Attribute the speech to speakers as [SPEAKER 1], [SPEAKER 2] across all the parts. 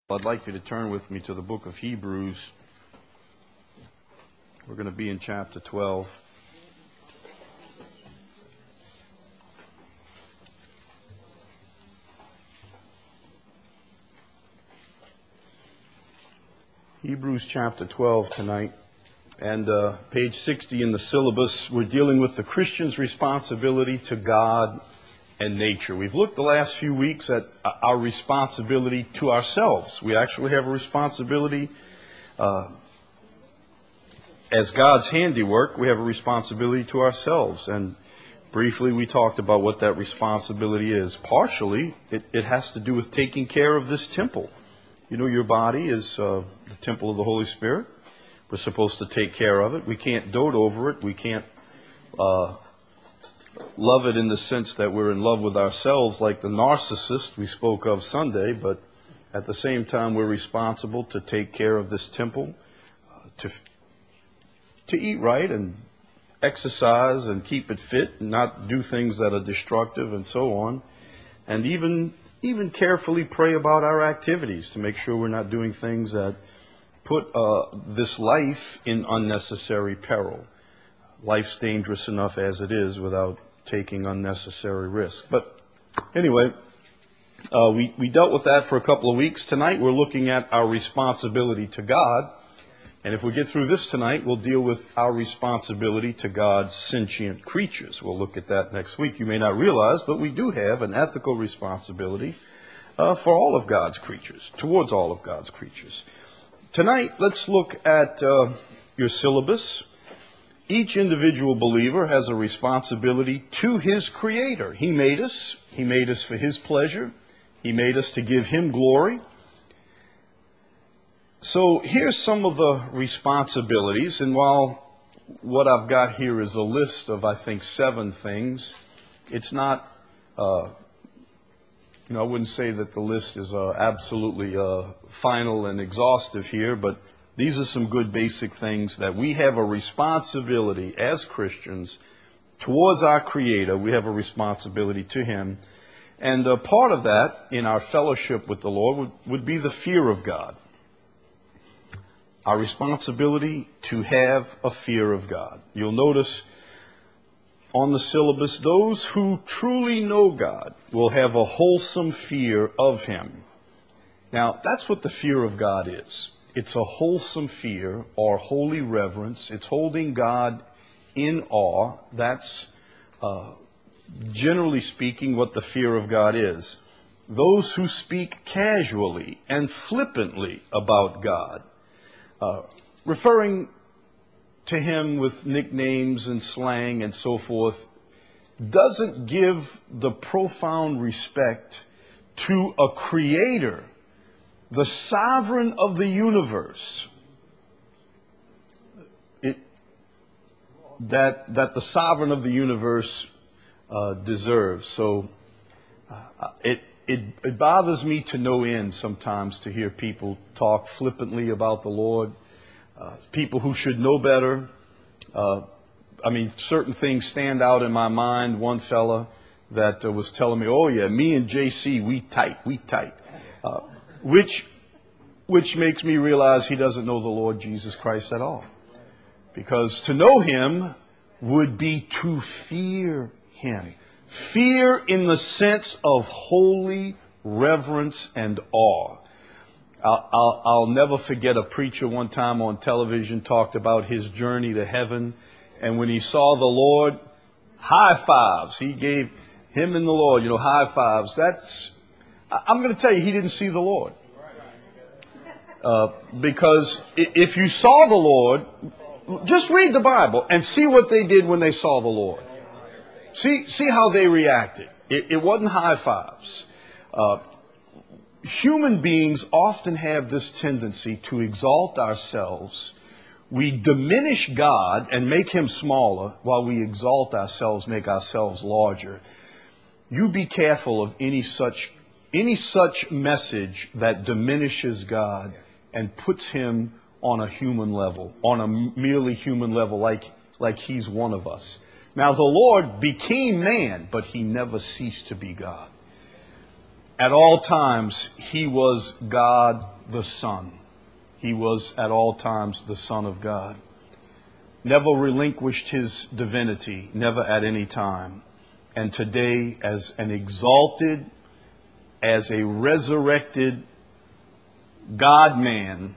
[SPEAKER 1] I'd like you to turn with me to the book of Hebrews. We're going to be in chapter 12. Hebrews chapter 12 tonight. And page 60 in the syllabus, we're dealing with the Christian's responsibility to God and nature. We've looked the last few weeks at our responsibility to ourselves. We actually have a responsibility as God's handiwork. We have a responsibility to ourselves. And briefly, we talked about what that responsibility is. Partially, it has to do with taking care of this temple. You know, your body is the temple of the Holy Spirit. We're supposed to take care of it. We can't dote over it. We can't love it in the sense that we're in love with ourselves like the narcissist we spoke of Sunday, but at the same time we're responsible to take care of this temple, to eat right and exercise and keep it fit and not do things that are destructive and so on, and even carefully pray about our activities to make sure we're not doing things that put this life in unnecessary peril. Life's dangerous enough as it is without taking unnecessary risk. But anyway, we dealt with that for a couple of weeks. Tonight we're looking at our responsibility to God. And if we get through this tonight, we'll deal with our responsibility to God's sentient creatures. We'll look at that next week. You may not realize, but we do have an ethical responsibility for all of God's creatures, towards all of God's creatures. Tonight, let's look at your syllabus. Each individual believer has a responsibility to his Creator. He made us. He made us for His pleasure. He made us to give Him glory. So here's some of the responsibilities. And while what I've got here is a list of, I think, 7 things, it's not, I wouldn't say that the list is absolutely final and exhaustive here, but these are some good basic things that we have a responsibility as Christians towards our Creator. We have a responsibility to Him. And part of that in our fellowship with the Lord would be the fear of God. Our responsibility to have a fear of God. You'll notice on the syllabus, those who truly know God will have a wholesome fear of Him. Now, that's what the fear of God is. It's a wholesome fear or holy reverence. It's holding God in awe. That's, generally speaking, what the fear of God is. Those who speak casually and flippantly about God, referring to Him with nicknames and slang and so forth, doesn't give the profound respect to a Creator, the sovereign of the universe, that the sovereign of the universe deserves. So it bothers me to no end sometimes to hear people talk flippantly about the Lord, people who should know better. Certain things stand out in my mind. One fella that was telling me, oh yeah, me and JC, we tight. Which makes me realize he doesn't know the Lord Jesus Christ at all. Because to know Him would be to fear Him. Fear in the sense of holy reverence and awe. I'll never forget a preacher one time on television talked about his journey to heaven. And when he saw the Lord, high fives. He gave him and the Lord, high fives. I'm going to tell you, he didn't see the Lord. Because if you saw the Lord, just read the Bible and see what they did when they saw the Lord. See how they reacted. It wasn't high fives. Human beings often have this tendency to exalt ourselves. We diminish God and make Him smaller while we exalt ourselves, make ourselves larger. You be careful of any such message that diminishes God and puts Him on a human level, on a merely human level, like He's one of us. Now, the Lord became man, but He never ceased to be God. At all times, He was God the Son. He was at all times the Son of God. Never relinquished his divinity, never at any time. And today, as an exalted, as a resurrected God-man,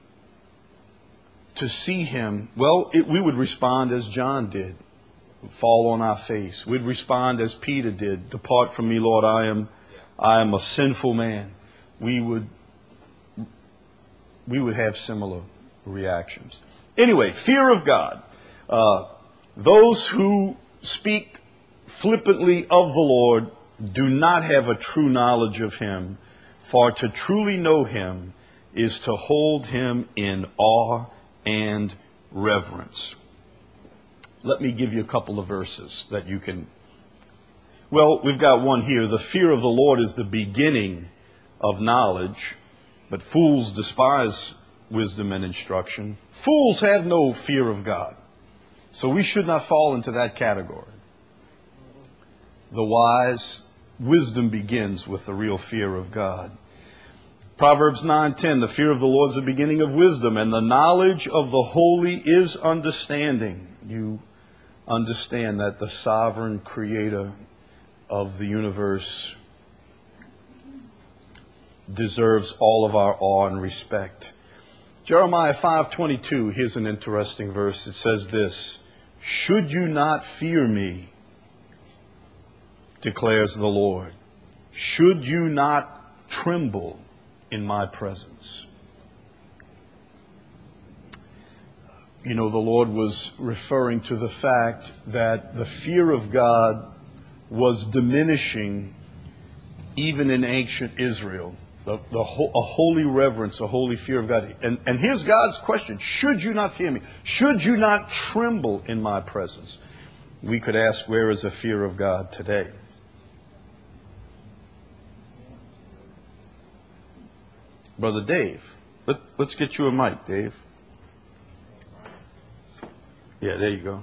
[SPEAKER 1] to see him, well, we would respond as John did, fall on our face. We'd respond as Peter did, depart from me, Lord, I am a sinful man. We would have similar reactions. Anyway, fear of God. Those who speak flippantly of the Lord do not have a true knowledge of him, for to truly know him is to hold him in awe and reverence. Let me give you a couple of verses that you can... Well, we've got one here. The fear of the Lord is the beginning of knowledge, but fools despise wisdom and instruction. Fools have no fear of God. So we should not fall into that category. The wise, wisdom begins with the real fear of God. Proverbs 9:10, the fear of the Lord is the beginning of wisdom, and the knowledge of the holy is understanding. You understand that the sovereign creator of the universe deserves all of our awe and respect. Jeremiah 5:22, here's an interesting verse. It says this, should you not fear me, declares the Lord, should you not tremble in my presence? You know, the Lord was referring to the fact that the fear of God was diminishing even in ancient Israel. A holy reverence, a holy fear of God. And here's God's question. Should you not fear me? Should you not tremble in my presence? We could ask, where is the fear of God today? Brother Dave, let's get you a mic, Dave. Yeah, there you go.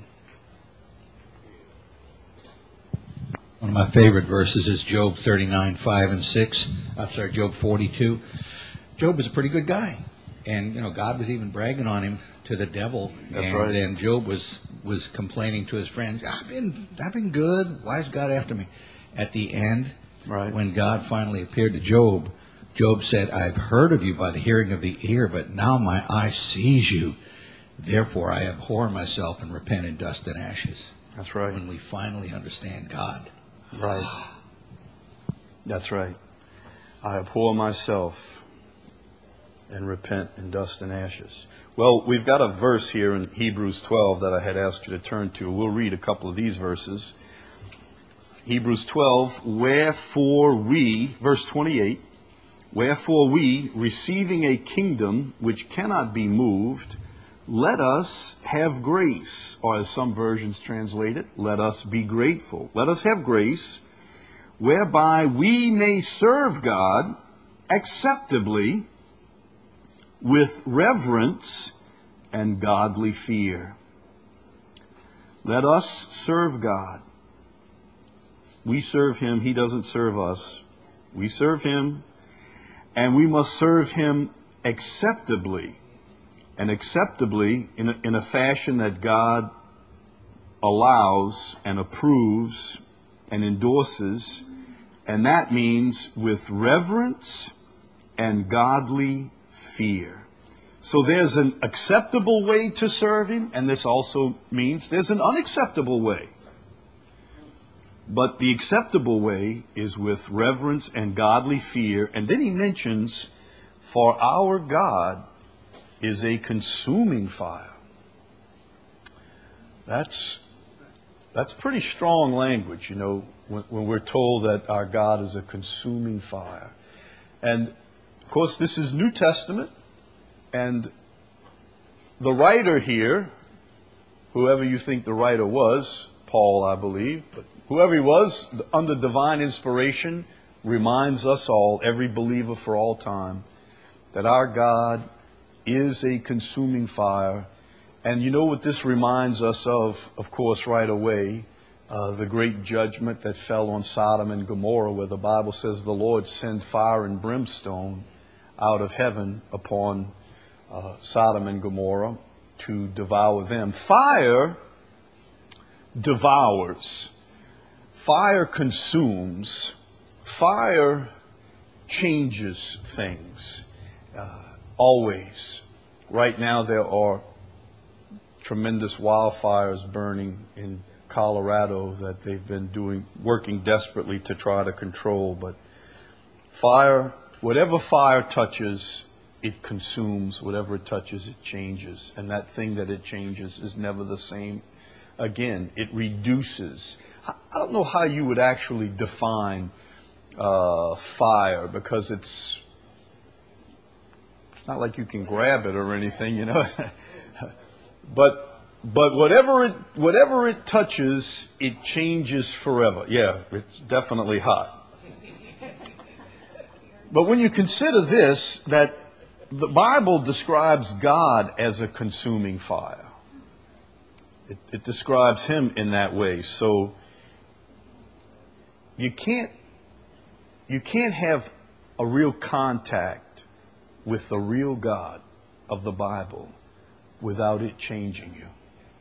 [SPEAKER 2] One of my favorite verses is Job 39:5-6. Job 42. Job was a pretty good guy. And, God was even bragging on him to the devil.
[SPEAKER 1] That's right.
[SPEAKER 2] And Job was complaining to his friends, I've been good. Why is God after me? At the end,
[SPEAKER 1] right,
[SPEAKER 2] when God finally appeared to Job, Job said, I've heard of you by the hearing of the ear, but now my eye sees you. Therefore I abhor myself and repent in dust and ashes.
[SPEAKER 1] That's right.
[SPEAKER 2] When we finally understand God.
[SPEAKER 1] Right. That's right. I abhor myself and repent in dust and ashes. Well, we've got a verse here in Hebrews 12 that I had asked you to turn to. We'll read a couple of these verses. Hebrews 12, wherefore we, verse 28, wherefore we, receiving a kingdom which cannot be moved, let us have grace, or as some versions translate it, let us be grateful. Let us have grace, whereby we may serve God acceptably with reverence and godly fear. Let us serve God. We serve Him. He doesn't serve us. We serve Him, and we must serve Him acceptably. And acceptably in a fashion that God allows and approves and endorses. And that means with reverence and godly fear. So there's an acceptable way to serve Him, and this also means there's an unacceptable way. But the acceptable way is with reverence and godly fear. And then he mentions, for our God is a consuming fire. That's pretty strong language, when we're told that our God is a consuming fire. And, of course, this is New Testament, and the writer here, whoever you think the writer was, Paul, I believe, but whoever he was, under divine inspiration, reminds us all, every believer for all time, that our God is a consuming fire. And you know what this reminds us of course, right away? The great judgment that fell on Sodom and Gomorrah, where the Bible says the Lord sent fire and brimstone out of heaven upon Sodom and Gomorrah to devour them. Fire devours. Fire consumes. Fire changes things. Always. Right now there are tremendous wildfires burning in Colorado that they've been working desperately to try to control. But fire, whatever fire touches, it consumes. Whatever it touches, it changes. And that thing that it changes is never the same again. It reduces. I don't know how you would actually define fire, because it's not like you can grab it or anything, you know. But whatever it touches, it changes forever. Yeah, it's definitely hot. But when you consider this, that the Bible describes God as a consuming fire. It describes him in that way. So you can't have a real contact with the real God of the Bible without it changing you.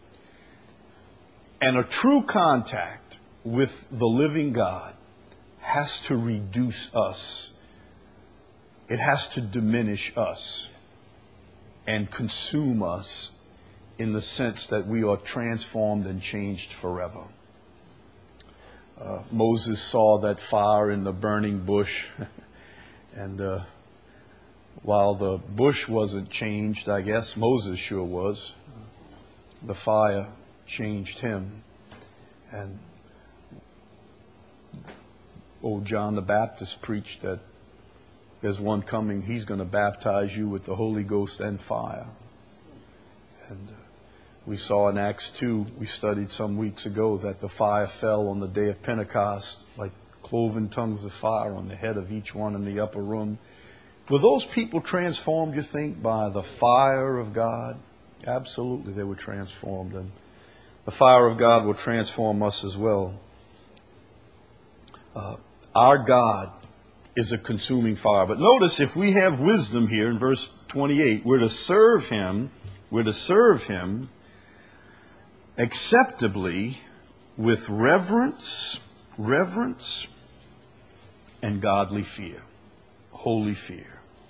[SPEAKER 1] And a true contact with the living God has to reduce us. It has to diminish us and consume us in the sense that we are transformed and changed forever. Moses saw that fire in the burning bush, and while the bush wasn't changed, I guess Moses sure was. The fire changed him. And old John the Baptist preached that there's one coming, he's going to baptize you with the Holy Ghost and fire. And we saw in Acts 2, we studied some weeks ago, that the fire fell on the day of Pentecost like cloven tongues of fire on the head of each one in the upper room. Were those people transformed, you think, by the fire of God? Absolutely, they were transformed. And the fire of God will transform us as well. Our God is a consuming fire. But notice, if we have wisdom here in verse 28, we're to serve him acceptably with reverence and godly fear, holy fear.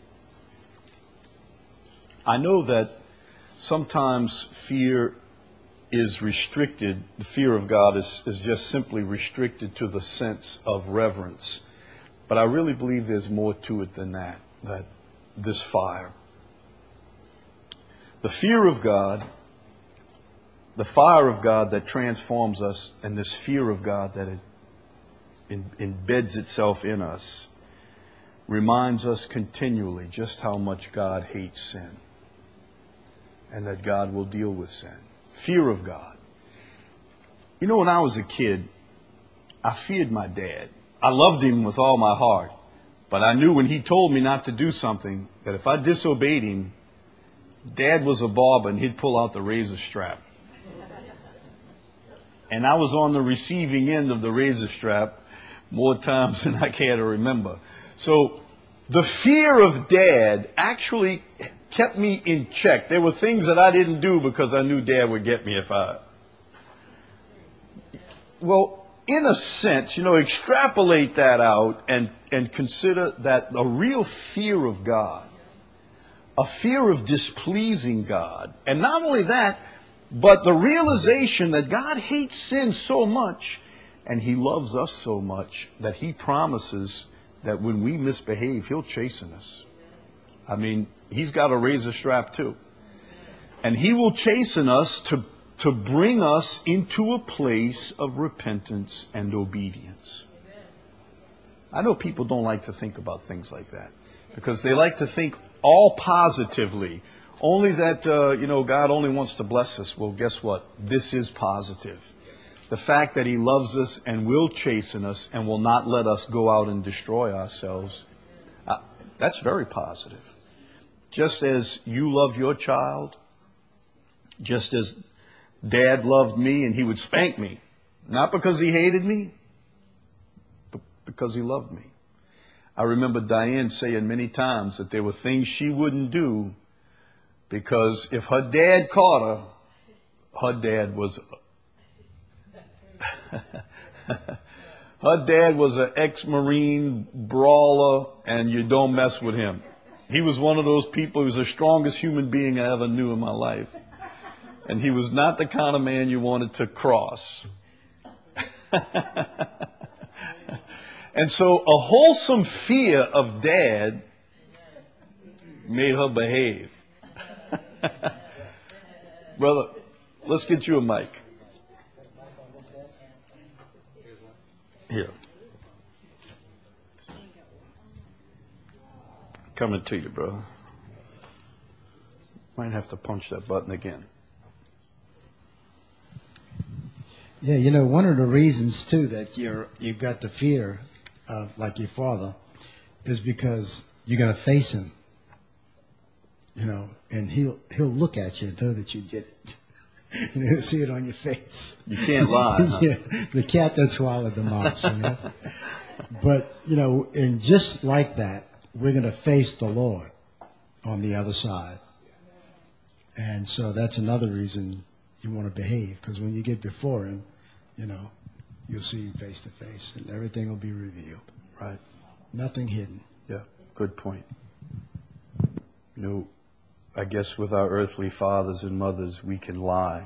[SPEAKER 1] I know that sometimes fear is restricted. The fear of God is just simply restricted to the sense of reverence. But I really believe there's more to it than that this fire. The fear of God, the fire of God that transforms us, and this fear of God that embeds itself in us, reminds us continually just how much God hates sin and that God will deal with sin. Fear of God. You know, when I was a kid, I feared my dad. I loved him with all my heart, but I knew when he told me not to do something, that if I disobeyed him, Dad was a barber and he'd pull out the razor strap. And I was on the receiving end of the razor strap more times than I care to remember. So the fear of Dad actually kept me in check. There were things that I didn't do because I knew Dad would get me if I... Well, in a sense, extrapolate that out and consider that a real fear of God, a fear of displeasing God, and not only that, but the realization that God hates sin so much and he loves us so much that he promises that when we misbehave, he'll chasten us. I mean, he's got a razor strap too. And he will chasten us to bring us into a place of repentance and obedience. I know people don't like to think about things like that because they like to think all positively. Only that, God only wants to bless us. Well, guess what? This is positive. The fact that he loves us and will chasten us and will not let us go out and destroy ourselves, that's very positive. Just as you love your child, just as Dad loved me and he would spank me, not because he hated me, but because he loved me. I remember Diane saying many times that there were things she wouldn't do because if her dad caught her dad was her dad was an ex-Marine brawler, and you don't mess with him. He was one of those people. He was the strongest human being I ever knew in my life. And he was not the kind of man you wanted to cross. And so a wholesome fear of Dad made her behave. Brother, let's get you a mic. Here. Coming to you, brother. Might have to punch that button again.
[SPEAKER 3] Yeah, you know, one of the reasons too that you've got the fear of like your father is because you're going to face him, you know, and he'll look at you and know that you did it. You know, he'll see it on your face.
[SPEAKER 1] You can't lie. Huh?
[SPEAKER 3] Yeah, the cat that swallowed the mouse. You know? But you know, and just like that, we're going to face the Lord on the other side, and so that's another reason you want to behave, because when you get before him, you know, you'll see him face to face, and everything will be revealed.
[SPEAKER 1] Right.
[SPEAKER 3] Nothing hidden.
[SPEAKER 1] Yeah, good point. You know, I guess with our earthly fathers and mothers, we can lie.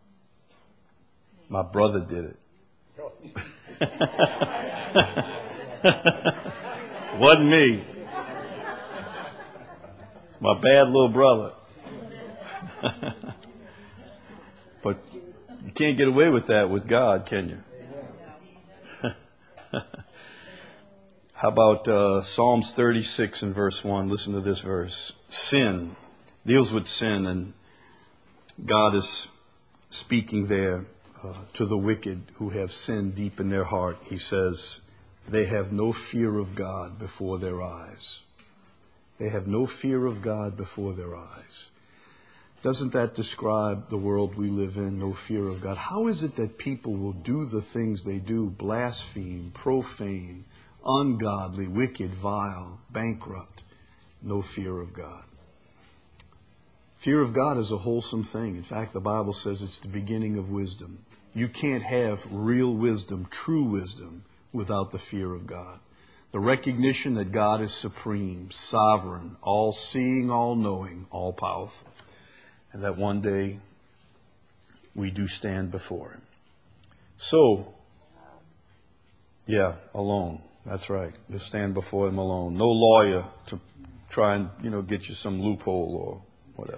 [SPEAKER 1] My brother did it. Wasn't me. My bad little brother. But you can't get away with that with God, can you? How about Psalms 36 and verse 1? Listen to this verse. Sin deals with sin, and God is speaking there to the wicked who have sin deep in their heart. He says, they have no fear of God before their eyes. They have no fear of God before their eyes. Doesn't that describe the world we live in, no fear of God? How is it that people will do the things they do, blaspheme, profane, ungodly, wicked, vile, bankrupt, no fear of God? Fear of God is a wholesome thing. In fact, the Bible says it's the beginning of wisdom. You can't have real wisdom, true wisdom, without the fear of God. The recognition that God is supreme, sovereign, all-seeing, all-knowing, all-powerful. And that one day we do stand before Him. So, yeah, alone. That's right. You'll stand before Him alone. No lawyer to try and, get you some loophole or whatever.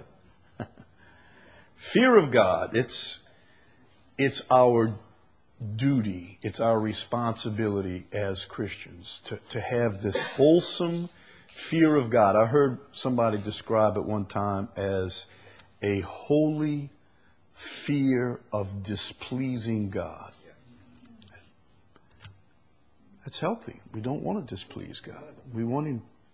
[SPEAKER 1] Fear of God, it's our duty, it's our responsibility as Christians to have this wholesome fear of God. I heard somebody describe it one time as a holy fear of displeasing God. That's healthy. We don't want to displease God. We want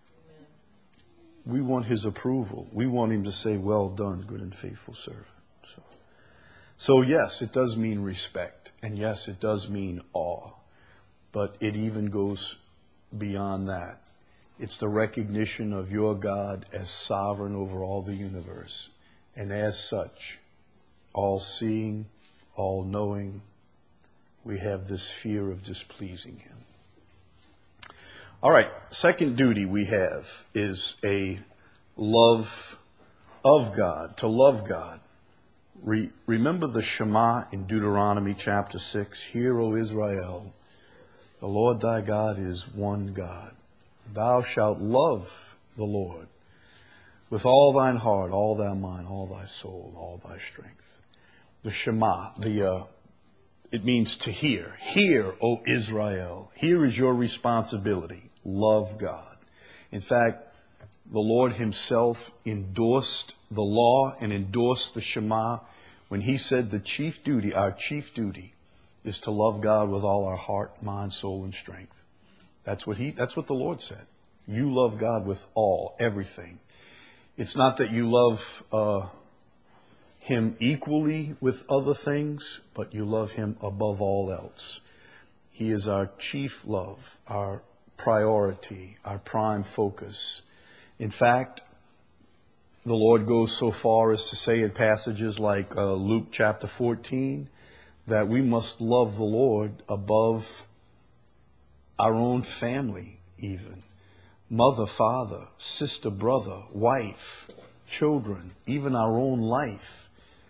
[SPEAKER 1] His approval. We want Him to say, well done, good and faithful servant. So yes, it does mean respect. And yes, it does mean awe. But it even goes beyond that. It's the recognition of your God as sovereign over all the universe. And as such, all-seeing, all-knowing, we have this fear of displeasing Him. All right, second duty we have is a love of God, to love God. Remember the Shema in Deuteronomy chapter 6. Hear, O Israel, the Lord thy God is one God. Thou shalt love the Lord with all thine heart, all thy mind, all thy soul, all thy strength. The Shema, it means to hear. Hear, O Israel. Here is your responsibility. Love God. In fact, the Lord Himself endorsed the law and endorsed the Shema when He said our chief duty is to love God with all our heart, mind, soul, and strength. That's what the Lord said. You love God with everything. It's not that you love Him equally with other things, but you love Him above all else. He is our chief love, our priority, our prime focus. In fact, the Lord goes so far as to say in passages like Luke chapter 14 that we must love the Lord above our own family even. Mother, father, sister, brother, wife, children, even our own life.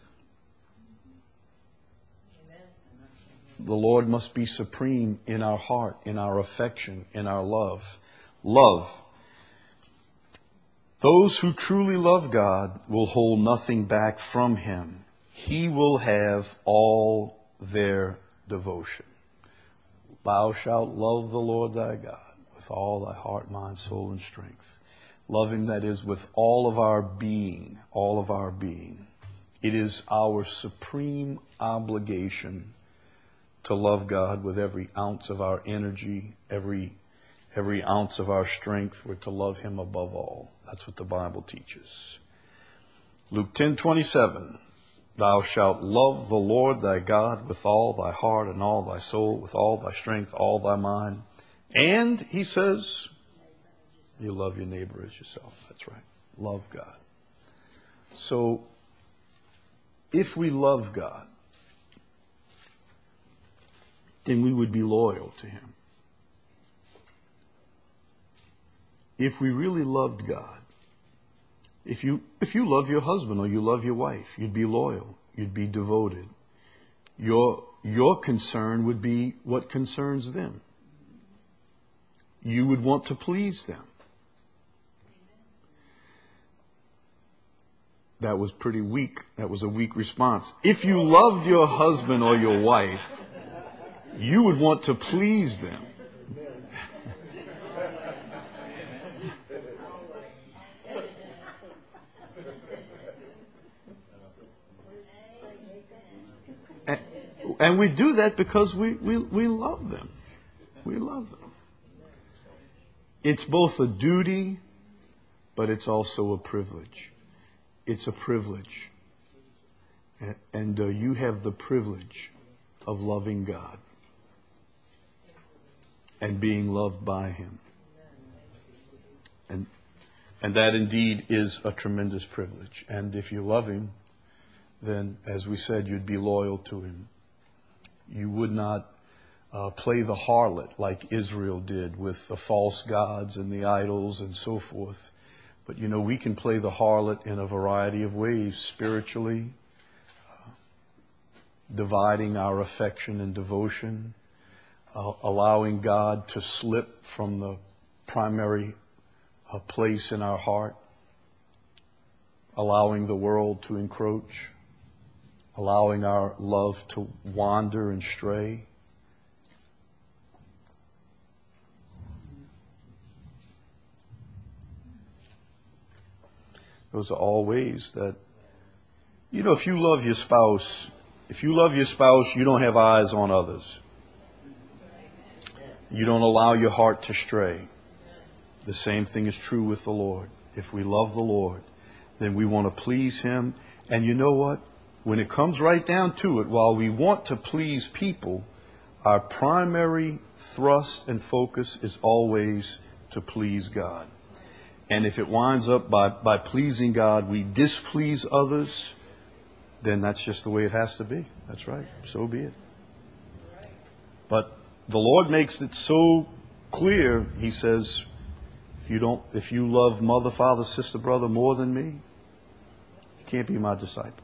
[SPEAKER 1] The Lord must be supreme in our heart, in our affection, in our love. Love. Those who truly love God will hold nothing back from Him. He will have all their devotion. Thou shalt love the Lord thy God with all thy heart, mind, soul, and strength. Love Him, that is, with all of our being, all of our being. It is our supreme obligation to love God with every ounce of our energy, every ounce of our strength. We're to love Him above all. That's what the Bible teaches. Luke 10:27. Thou shalt love the Lord thy God with all thy heart and all thy soul, with all thy strength, all thy mind. And, he says, you love your neighbor as yourself. That's right. Love God. So, if we love God, then we would be loyal to Him. If we really loved God, if you love your husband or you love your wife, you'd be loyal, you'd be devoted. Your concern would be what concerns them. You would want to please them. That was pretty weak. That was a weak response. If you loved your husband or your wife, you would want to please them. And we do that because we love them. We love them. It's both a duty, but it's also a privilege. It's a privilege. And you have the privilege of loving God and being loved by Him. And that indeed is a tremendous privilege. And if you love Him, then, as we said, you'd be loyal to Him. You would not play the harlot like Israel did with the false gods and the idols and so forth. But, we can play the harlot in a variety of ways, spiritually, dividing our affection and devotion, allowing God to slip from the primary place in our heart, allowing the world to encroach, allowing our love to wander and stray. Those are all ways that, if you love your spouse, you don't have eyes on others. You don't allow your heart to stray. The same thing is true with the Lord. If we love the Lord, then we want to please Him. And you know what? When it comes right down to it, while we want to please people, our primary thrust and focus is always to please God. And if it winds up by pleasing God, we displease others, then that's just the way it has to be. That's right. So be it. But the Lord makes it so clear. He says, if you love mother, father, sister, brother more than me, you can't be my disciple.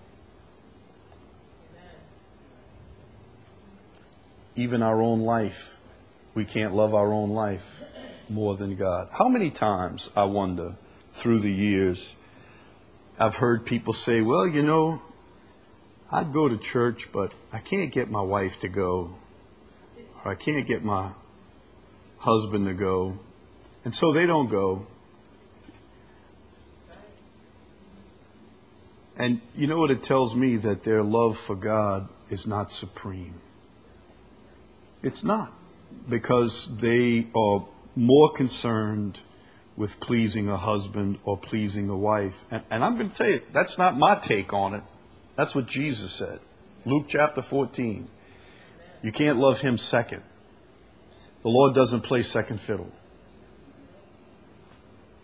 [SPEAKER 1] Even our own life, we can't love our own life more than God. How many times, I wonder, through the years, I've heard people say, well, I'd go to church, but I can't get my wife to go, or I can't get my husband to go, and so they don't go. And you know what it tells me? That their love for God is not supreme. It's not, because they are more concerned with pleasing a husband or pleasing a wife. And I'm going to tell you, that's not my take on it. That's what Jesus said. Luke chapter 14. You can't love Him second. The Lord doesn't play second fiddle.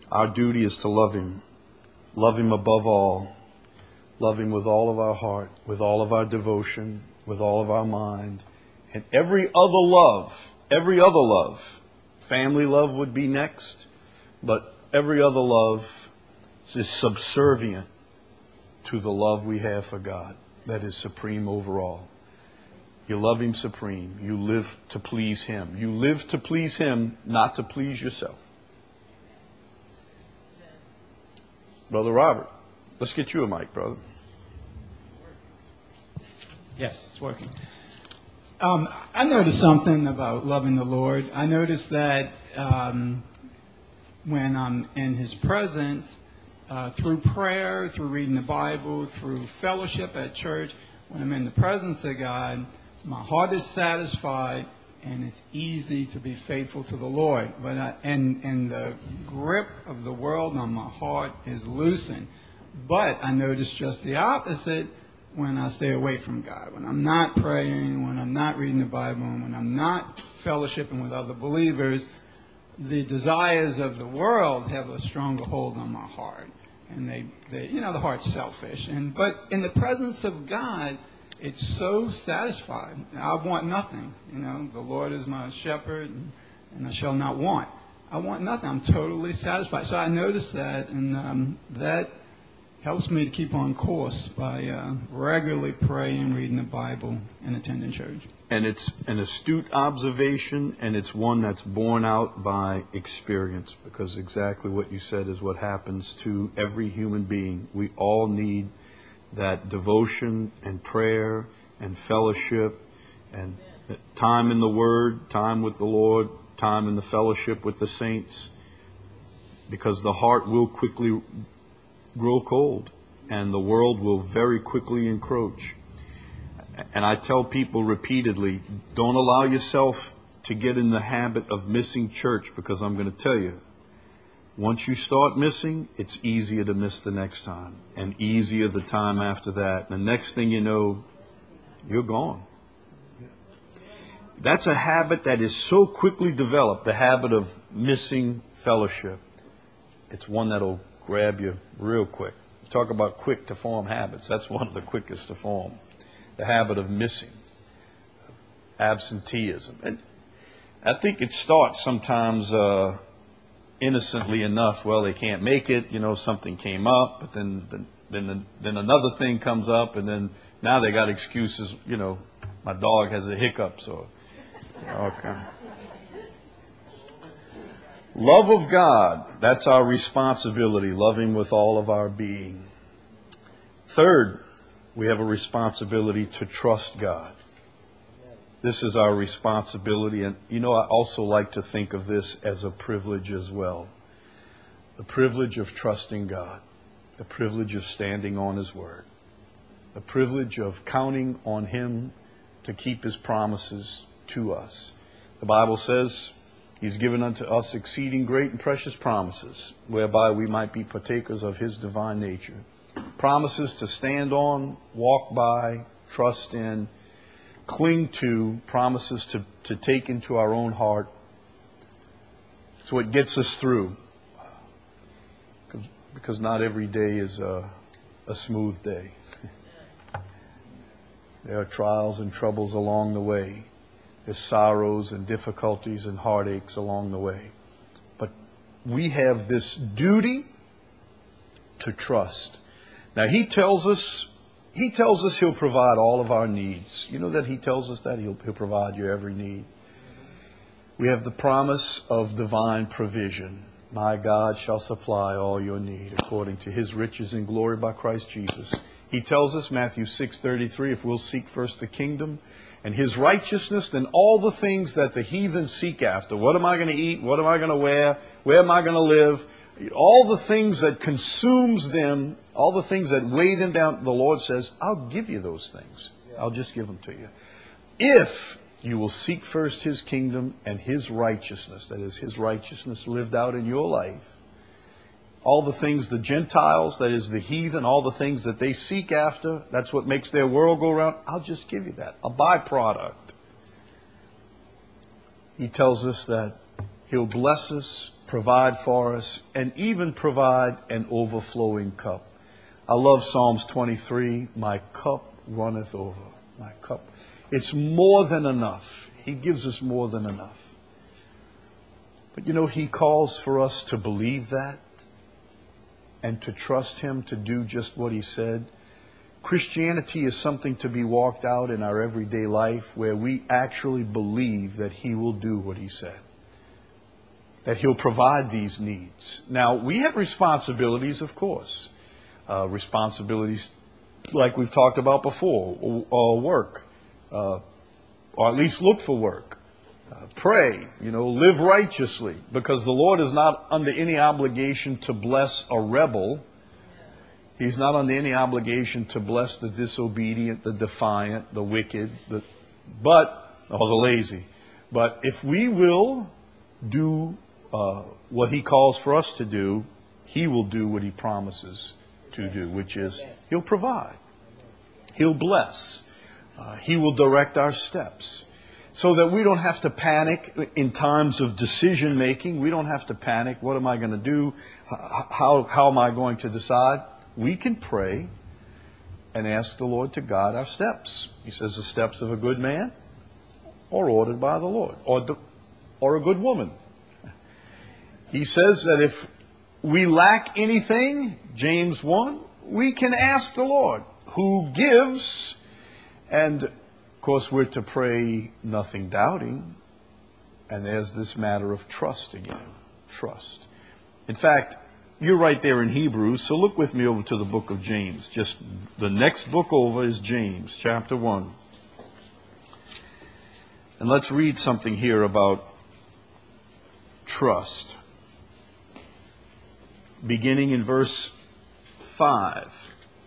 [SPEAKER 1] Our duty is to love Him. Love Him above all. Love Him with all of our heart, with all of our devotion, with all of our mind. And every other love, family love would be next, but every other love is subservient to the love we have for God that is supreme over all. You love Him supreme. You live to please Him. You live to please Him, not to please yourself. Brother Robert, let's get you a mic, brother.
[SPEAKER 4] Yes, it's working. I noticed something about loving the Lord. I noticed that when I'm in His presence, through prayer, through reading the Bible, through fellowship at church, when I'm in the presence of God, my heart is satisfied, and it's easy to be faithful to the Lord. And the grip of the world on my heart is loosened. But I notice just the opposite when I stay away from God. When I'm not praying, when I'm not reading the Bible, when I'm not fellowshipping with other believers, the desires of the world have a stronger hold on my heart. And they the heart's selfish. But in the presence of God, it's so satisfied. I want nothing. The Lord is my shepherd, and I shall not want. I want nothing. I'm totally satisfied. So I noticed that, and that helps me to keep on course by regularly praying, reading the Bible, and attending church.
[SPEAKER 1] And it's an astute observation, and it's one that's borne out by experience, because exactly what you said is what happens to every human being. We all need that devotion and prayer and fellowship and time in the Word, time with the Lord, time in the fellowship with the saints, because the heart will quickly grow cold and the world will very quickly encroach. And I tell people repeatedly, don't allow yourself to get in the habit of missing church, because I'm going to tell you, once you start missing, it's easier to miss the next time, and easier the time after that. And the next thing you know, you're gone. That's a habit that is so quickly developed, the habit of missing fellowship. It's one that'll grab you real quick. Talk about quick to form habits. That's one of the quickest to form. The habit of missing, absenteeism. And I think it starts sometimes innocently enough. Well, they can't make it. Something came up, but then another thing comes up, and then now they got excuses. My dog has a hiccup, so okay. Love of God, that's our responsibility, love Him with all of our being. Third, we have a responsibility to trust God. This is our responsibility, and I also like to think of this as a privilege as well. The privilege of trusting God, the privilege of standing on His Word, the privilege of counting on Him to keep His promises to us. The Bible says He's given unto us exceeding great and precious promises, whereby we might be partakers of His divine nature. Promises to stand on, walk by, trust in, cling to, promises to take into our own heart. So it gets us through. Because not every day is a smooth day. There are trials and troubles along the way. There's sorrows and difficulties and heartaches along the way. But we have this duty to trust. Now He tells us He'll provide all of our needs. You know that He tells us that He'll provide your every need. We have the promise of divine provision. My God shall supply all your need according to His riches and glory by Christ Jesus. He tells us, Matthew 6:33, if we'll seek first the kingdom and His righteousness, then all the things that the heathen seek after, what am I going to eat, what am I going to wear, where am I going to live, all the things that consumes them, all the things that weigh them down, the Lord says, I'll give you those things. I'll just give them to you. If you will seek first His kingdom and His righteousness, that is His righteousness lived out in your life, all the things the Gentiles, that is the heathen, all the things that they seek after, that's what makes their world go around, I'll just give you that, a byproduct. He tells us that He'll bless us provide for us, and even provide an overflowing cup. I love Psalms 23, my cup runneth over. My cup. It's more than enough. He gives us more than enough. But you know, He calls for us to believe that and to trust Him to do just what He said. Christianity is something to be walked out in our everyday life where we actually believe that He will do what He said, that He'll provide these needs. Now, we have responsibilities, of course. Responsibilities like we've talked about before, or work, or at least look for work. Pray, live righteously, because the Lord is not under any obligation to bless a rebel. He's not under any obligation to bless the disobedient, the defiant, the wicked, or the lazy. But if we will do what He calls for us to do, He will do what He promises to do, which is He'll provide. He'll bless. He will direct our steps. So that we don't have to panic in times of decision making. We don't have to panic. What am I going to do? How am I going to decide? We can pray and ask the Lord to guide our steps. He says the steps of a good man are ordered by the Lord, or a good woman. He says that if we lack anything, James 1, we can ask the Lord, who gives. And of course, we're to pray nothing doubting. And there's this matter of trust again. Trust. In fact, you're right there in Hebrews, so look with me over to the book of James. Just the next book over is James, chapter 1. And let's read something here about trust. Beginning in verse 5.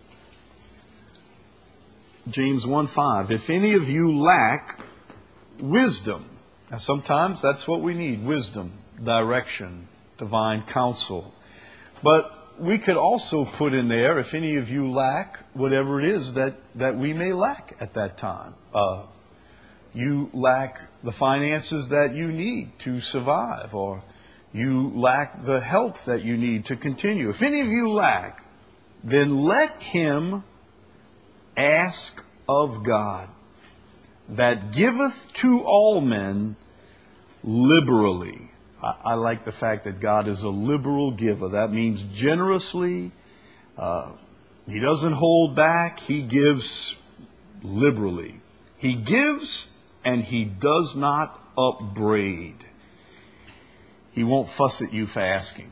[SPEAKER 1] James 1:5. If any of you lack wisdom, now sometimes that's what we need, wisdom, direction, divine counsel. But we could also put in there, if any of you lack whatever it is that we may lack at that time. You lack the finances that you need to survive, or you lack the health that you need to continue. If any of you lack, then let him ask of God, that giveth to all men liberally. I like the fact that God is a liberal giver. That means generously. He doesn't hold back. He gives liberally. He gives and He does not upbraid. He won't fuss at you for asking.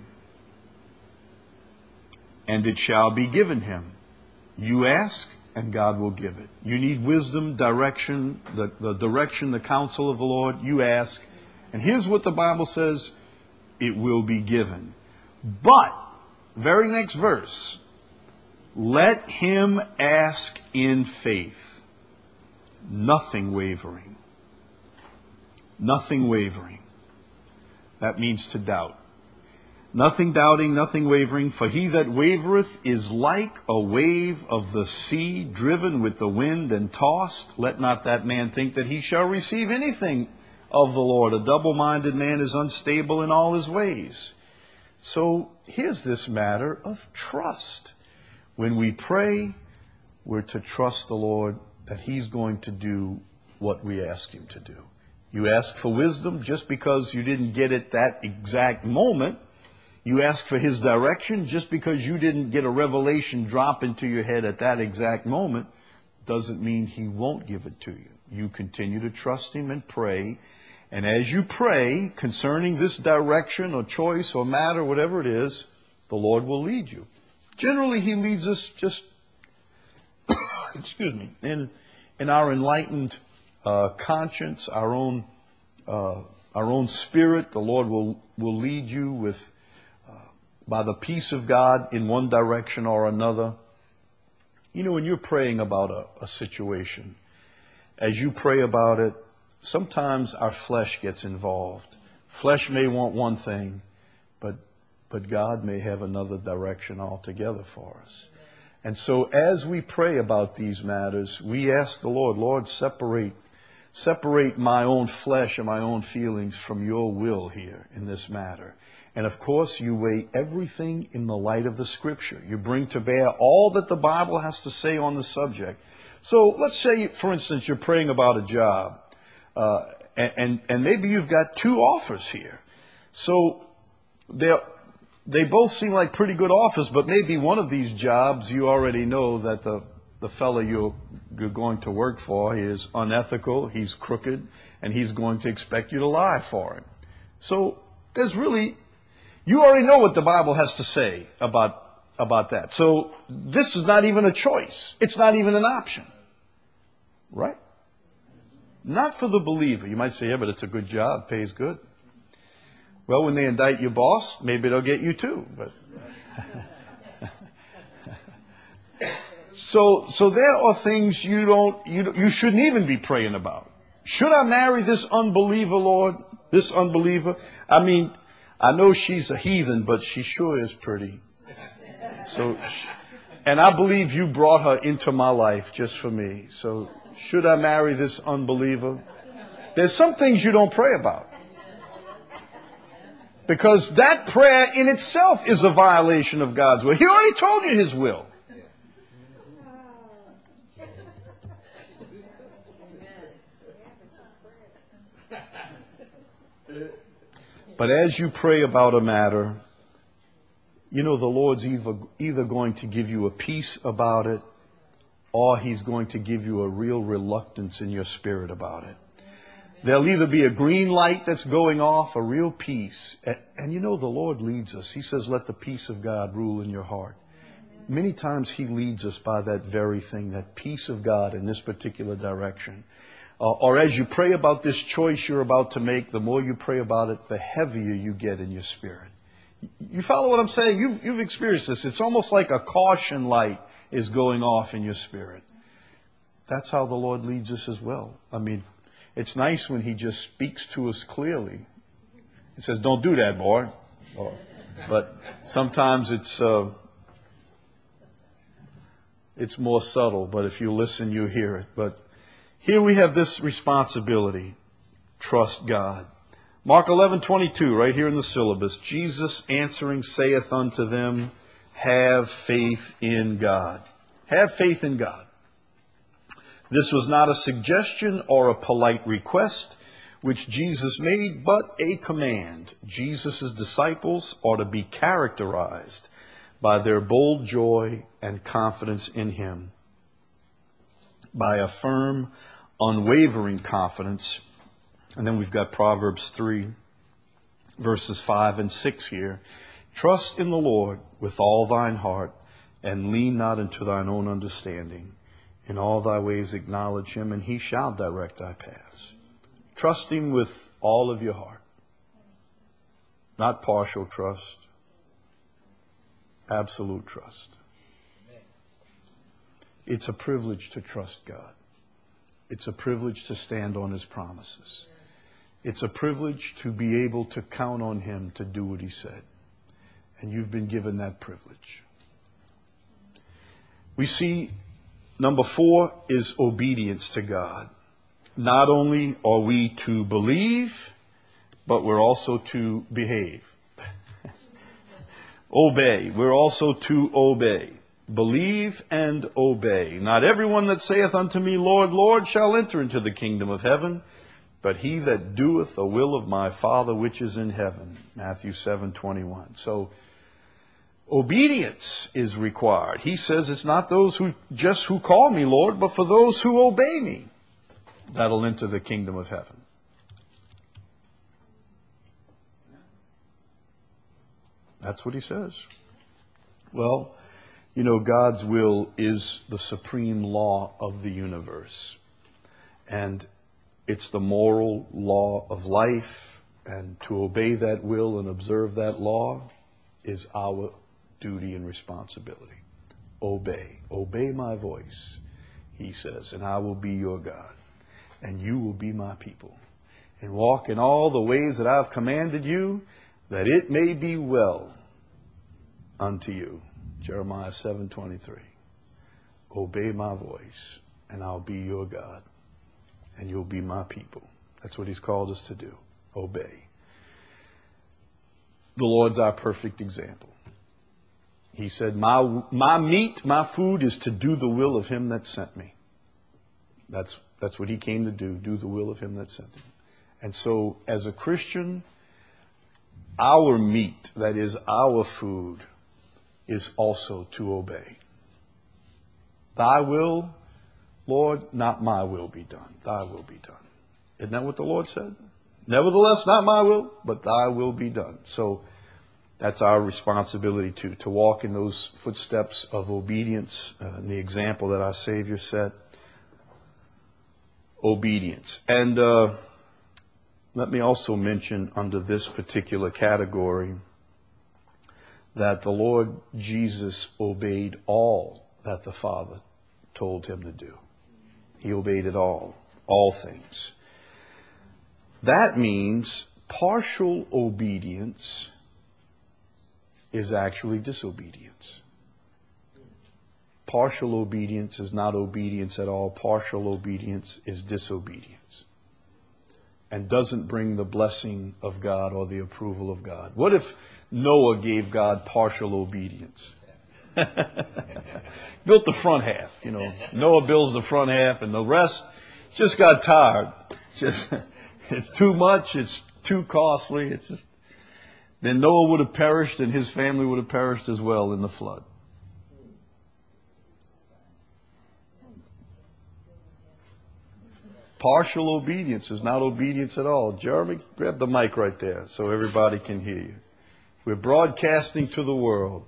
[SPEAKER 1] And it shall be given him. You ask and God will give it. You need wisdom, direction, the direction, the counsel of the Lord. You ask. And here's what the Bible says, it will be given. But, very next verse, let him ask in faith, nothing wavering. Nothing wavering. That means to doubt. Nothing doubting, nothing wavering, for he that wavereth is like a wave of the sea, driven with the wind and tossed. Let not that man think that he shall receive anything of the Lord. A double-minded man is unstable in all his ways. So here's this matter of trust. When we pray, we're to trust the Lord that He's going to do what we ask Him to do. You ask for wisdom just because you didn't get it that exact moment. You ask for His direction just because you didn't get a revelation drop into your head at that exact moment. Doesn't mean He won't give it to you. You continue to trust Him and pray. And as you pray concerning this direction or choice or matter, whatever it is, the Lord will lead you. Generally, He leads us just, in our enlightened conscience, our own spirit. The Lord will lead you with by the peace of God in one direction or another. You know, when you're praying about a situation, as you pray about it, sometimes our flesh gets involved. Flesh may want one thing, but God may have another direction altogether for us. And so as we pray about these matters, we ask the Lord, Lord, separate my own flesh and my own feelings from your will here in this matter. And of course, you weigh everything in the light of the Scripture. You bring to bear all that the Bible has to say on the subject. So let's say, for instance, you're praying about a job, and maybe you've got two offers here. So they both seem like pretty good offers, but maybe one of these jobs you already know that the fellow you're going to work for is unethical, he's crooked, and he's going to expect you to lie for him. So there's really, you already know what the Bible has to say about that. So this is not even a choice. It's not even an option. Right? Not for the believer. You might say, yeah, but it's a good job, pays good. Well, when they indict your boss, maybe they'll get you too. But So there are things you shouldn't even be praying about. Should I marry this unbeliever, Lord? This unbeliever? I mean, I know she's a heathen, but she sure is pretty. And I believe you brought her into my life just for me. So should I marry this unbeliever? There's some things you don't pray about. Because that prayer in itself is a violation of God's will. He already told you His will. But as you pray about a matter, you know the Lord's either going to give you a peace about it, or He's going to give you a real reluctance in your spirit about it. There'll either be a green light that's going off, a real peace. And you know the Lord leads us. He says, let the peace of God rule in your heart. Many times He leads us by that very thing, that peace of God in this particular direction. Or as you pray about this choice you're about to make, the more you pray about it, the heavier you get in your spirit. You follow what I'm saying? You've experienced this. It's almost like a caution light is going off in your spirit. That's how the Lord leads us as well. I mean, it's nice when He just speaks to us clearly. He says, don't do that, boy. But sometimes it's more subtle, but if you listen, you hear it. But here we have this responsibility. Trust God. Mark 11:22, right here in the syllabus. Jesus answering saith unto them, have faith in God. Have faith in God. This was not a suggestion or a polite request which Jesus made, but a command. Jesus' disciples are to be characterized by their bold joy and confidence in Him, by a firm, unwavering confidence. And then we've got Proverbs 3, verses 5 and 6 here. Trust in the Lord with all thine heart, and lean not into thine own understanding. In all thy ways acknowledge Him, and He shall direct thy paths. Trust Him with all of your heart. Not partial trust. Absolute trust. It's a privilege to trust God. It's a privilege to stand on His promises. It's a privilege to be able to count on Him to do what He said. And you've been given that privilege. We see number 4 is obedience to God. Not only are we to believe, but we're also to behave. Obey. We're also to obey. Believe and obey. Not everyone that saith unto me, Lord, Lord, shall enter into the kingdom of heaven, but he that doeth the will of my Father which is in heaven. Matthew 7:21. So obedience is required. He says it's not those who call me Lord, but for those who obey me, that'll enter the kingdom of heaven. That's what he says. Well, you know, God's will is the supreme law of the universe. And it's the moral law of life. And to obey that will and observe that law is our duty and responsibility. Obey. Obey my voice, he says, and I will be your God, and you will be my people. And walk in all the ways that I've commanded you, that it may be well unto you. Jeremiah 7:23. Obey my voice, and I'll be your God, and you'll be my people. That's what he's called us to do. Obey. the Lord's our perfect example. He said, my meat, my food is to do the will of him that sent me. That's what he came to do the will of him that sent him. And so as a Christian, our meat, that is our food, is also to obey. Thy will, Lord, not my will be done. Thy will be done. Isn't that what the Lord said? Nevertheless, not my will, but thy will be done. So that's our responsibility to walk in those footsteps of obedience, the example that our Savior set. Obedience. And let me also mention under this particular category that the Lord Jesus obeyed all that the Father told him to do. He obeyed it all things. That means partial obedience is actually disobedience. Partial obedience is not obedience at all. Partial obedience is disobedience and doesn't bring the blessing of God or the approval of God. What if Noah gave God partial obedience? Built the front half, Noah builds the front half and the rest just got tired. It's too much. It's too costly. Then Noah would have perished and his family would have perished as well in the flood. Partial obedience is not obedience at all. Jeremy, grab the mic right there so everybody can hear you. We're broadcasting to the world.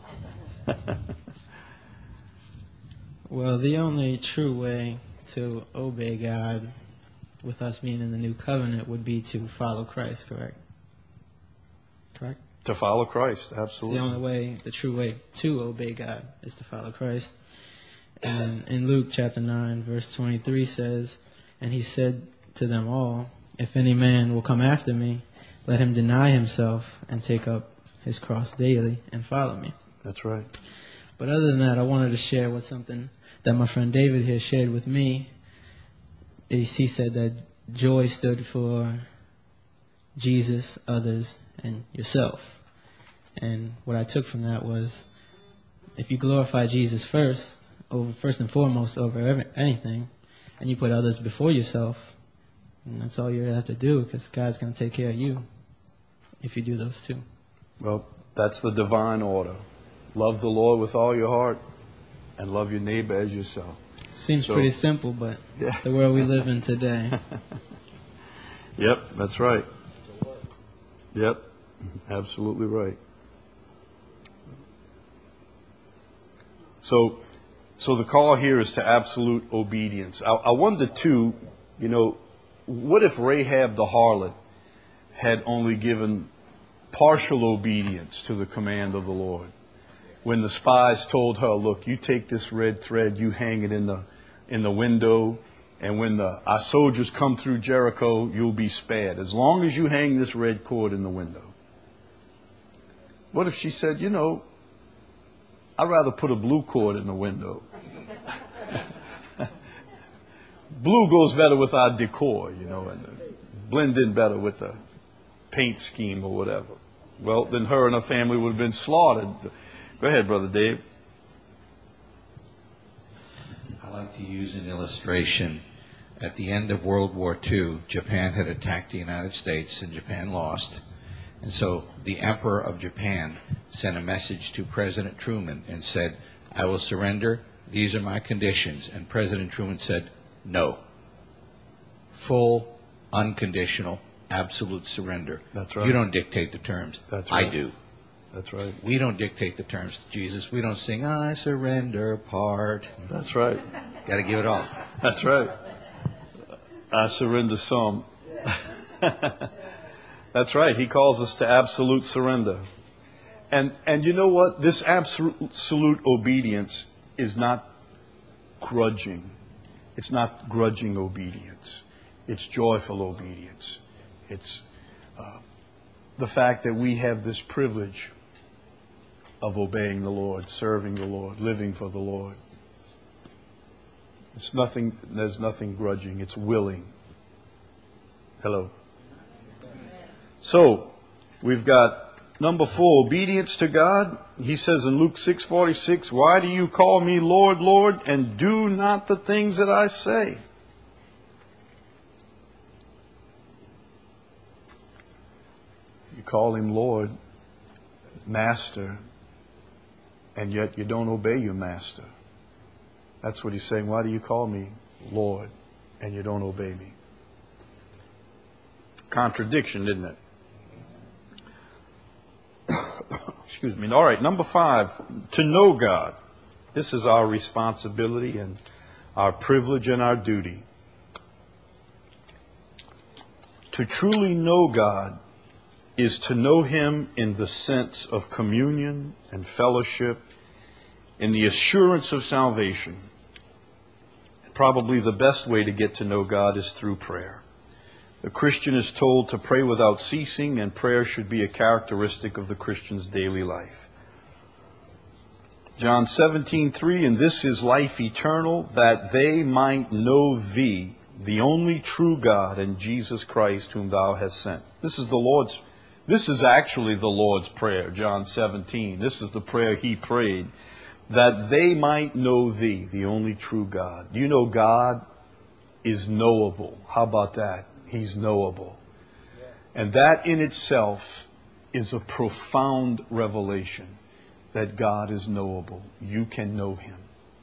[SPEAKER 5] Well, the only true way to obey God with us being in the new covenant would be to follow Christ, correct? Correct?
[SPEAKER 1] To follow Christ, absolutely.
[SPEAKER 5] It's the only way, the true way to obey God is to follow Christ. And in Luke chapter 9, verse 23 says, "And he said to them all, if any man will come after me, let him deny himself and take up his cross daily and follow me."
[SPEAKER 1] That's right.
[SPEAKER 5] But other than that, I wanted to share with something that my friend David here shared with me. He said that joy stood for Jesus, others, and yourself. And what I took from that was, if you glorify Jesus first and foremost over anything, and you put others before yourself, and that's all you have to do, because God's going to take care of you if you do those two.
[SPEAKER 1] Well, that's the divine order. Love the Lord with all your heart and love your neighbor as yourself.
[SPEAKER 5] Seems pretty simple, but
[SPEAKER 1] yeah.
[SPEAKER 5] The world we live in today.
[SPEAKER 1] Yep, that's right. Yep, absolutely right. So the call here is to absolute obedience. I wonder too, what if Rahab the harlot had only given partial obedience to the command of the Lord? When the spies told her, look, you take this red thread, you hang it in the window, and when our soldiers come through Jericho, you'll be spared, as long as you hang this red cord in the window. What if she said, I'd rather put a blue cord in the window. Blue goes better with our decor, and blend in better with the paint scheme or whatever. Well, then her and her family would have been slaughtered. Go ahead, Brother Dave.
[SPEAKER 2] I like to use an illustration. At the end of World War II, Japan had attacked the United States, and Japan lost. And so the Emperor of Japan sent a message to President Truman and said, I will surrender. These are my conditions. And President Truman said, no. Full, unconditional, absolute surrender.
[SPEAKER 1] That's right.
[SPEAKER 2] You don't dictate the terms.
[SPEAKER 1] That's right.
[SPEAKER 2] I do.
[SPEAKER 1] That's right.
[SPEAKER 2] We don't dictate the terms to Jesus. We don't sing, I surrender part.
[SPEAKER 1] That's right.
[SPEAKER 2] Got to give it all.
[SPEAKER 1] That's right. I surrender some. That's right. He calls us to absolute surrender. And you know what? This absolute obedience is not grudging. It's not grudging obedience. It's joyful obedience. It's the fact that we have this privilege of obeying the Lord, serving the Lord, living for the Lord. There's nothing grudging. It's willing. Hello. So, we've got Number 4, obedience to God. He says in Luke 6:46, why do you call me Lord, Lord, and do not the things that I say? You call him Lord, Master, and yet you don't obey your Master. That's what he's saying. Why do you call me Lord, and you don't obey me? Contradiction, isn't it? Excuse me. All right, number 5, to know God. This is our responsibility and our privilege and our duty. To truly know God is to know Him in the sense of communion and fellowship, in the assurance of salvation. Probably the best way to get to know God is through prayer. The Christian is told to pray without ceasing, and prayer should be a characteristic of the Christian's daily life. John 17:3, and this is life eternal, that they might know Thee, the only true God, and Jesus Christ, whom Thou hast sent. This is actually the Lord's Prayer, John 17. This is the prayer He prayed, that they might know Thee, the only true God. You know God is knowable. How about that? He's knowable. And that in itself is a profound revelation, that God is knowable. You can know Him.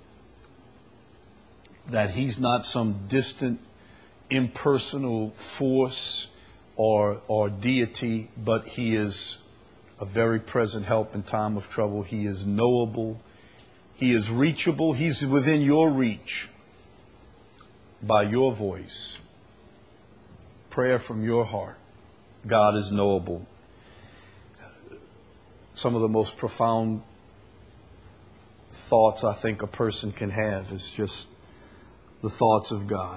[SPEAKER 1] That He's not some distant, impersonal force or deity, but He is a very present help in time of trouble. He is knowable. He is reachable. He's within your reach by your voice. Prayer from your heart. God is knowable. Some of the most profound thoughts I think a person can have is just the thoughts of God.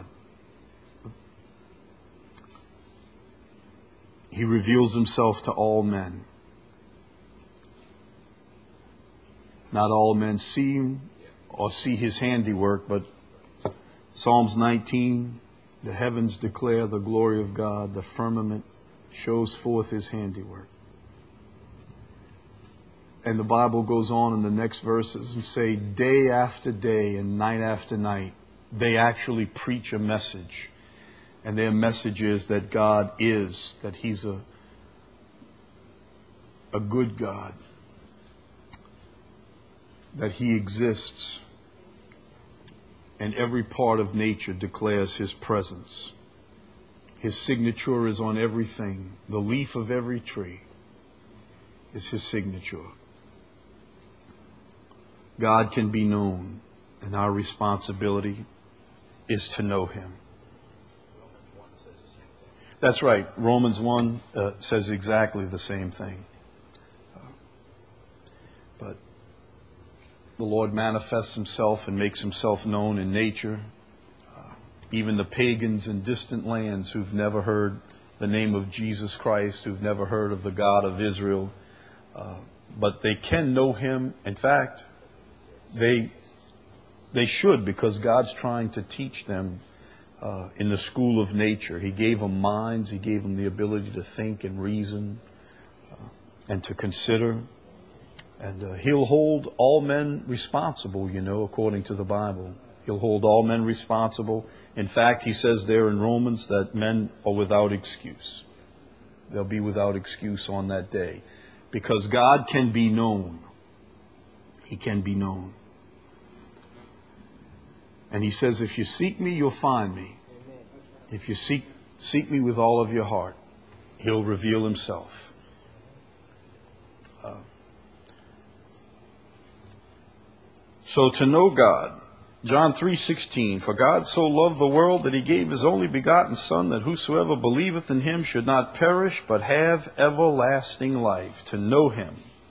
[SPEAKER 1] He reveals Himself to all men. Not all men see Him or see His handiwork, but Psalms 19, the heavens declare the glory of God, the firmament shows forth His handiwork. And the Bible goes on in the next verses and say, day after day and night after night, they actually preach a message. And their message is that God is, that He's a good God, that He exists, and every part of nature declares His presence. His signature is on everything. The leaf of every tree is His signature. God can be known, and our responsibility is to know Him. That's right. Romans 1 says exactly the same thing. But the Lord manifests Himself and makes Himself known in nature. Even the pagans in distant lands who've never heard the name of Jesus Christ, who've never heard of the God of Israel, but they can know Him. In fact, they should, because God's trying to teach them in the school of nature. He gave them minds. He gave them the ability to think and reason and to consider. And He'll hold all men responsible, according to the Bible. He'll hold all men responsible. In fact, He says there in Romans that men are without excuse. They'll be without excuse on that day. Because God can be known. He can be known. And He says, if you seek Me, you'll find Me. If you seek Me with all of your heart, He'll reveal Himself. So to know God, John 3:16, for God so loved the world that He gave His only begotten Son, that whosoever believeth in Him should not perish, but have everlasting life. To know Him.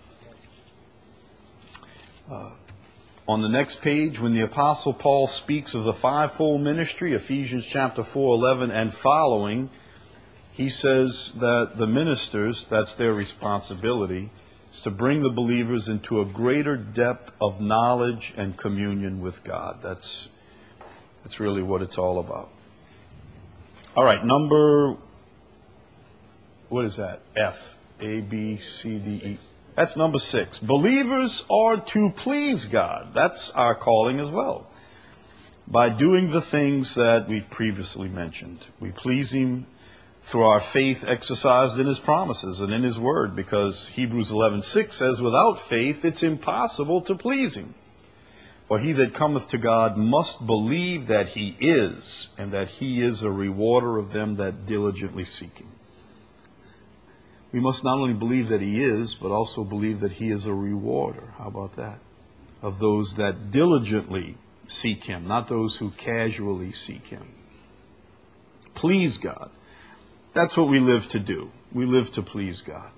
[SPEAKER 1] On the next page, when the Apostle Paul speaks of the fivefold ministry, Ephesians chapter 4:11 and following, he says that the ministers, that's their responsibility, is to bring the believers into a greater depth of knowledge and communion with God. That's really what it's all about. All right, what is that? F. A, B, C, D, E. That's number 6. Believers are to please God. That's our calling as well. By doing the things that we've previously mentioned. We please Him through our faith exercised in His promises and in His Word, because Hebrews 11:6 says, without faith it's impossible to please Him. For he that cometh to God must believe that He is, and that He is a rewarder of them that diligently seek Him. We must not only believe that He is, but also believe that He is a rewarder. How about that? Of those that diligently seek Him, not those who casually seek Him. Please God. That's what we live to do. We live to please God.